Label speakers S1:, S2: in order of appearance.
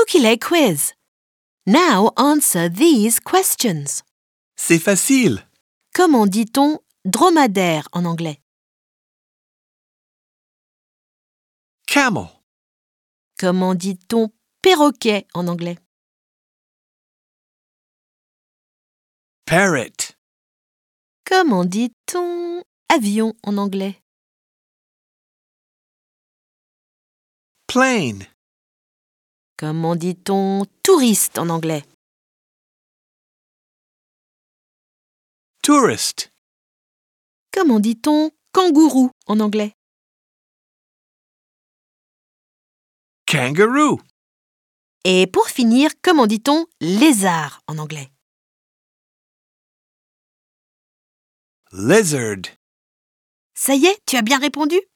S1: Ukile quiz. Now answer these questions.
S2: C'est facile.
S1: Comment dit-on dromadaire en anglais?
S2: Camel.
S1: Comment dit-on perroquet en anglais?
S2: Parrot.
S1: Comment dit-on avion en anglais?
S2: Plane.
S1: Comment dit-on touriste en anglais?
S2: Tourist.
S1: Comment dit-on kangourou en anglais?
S2: Kangaroo.
S1: Et pour finir, comment dit-on lézard en anglais?
S2: Lizard.
S1: Ça y est, tu as bien répondu?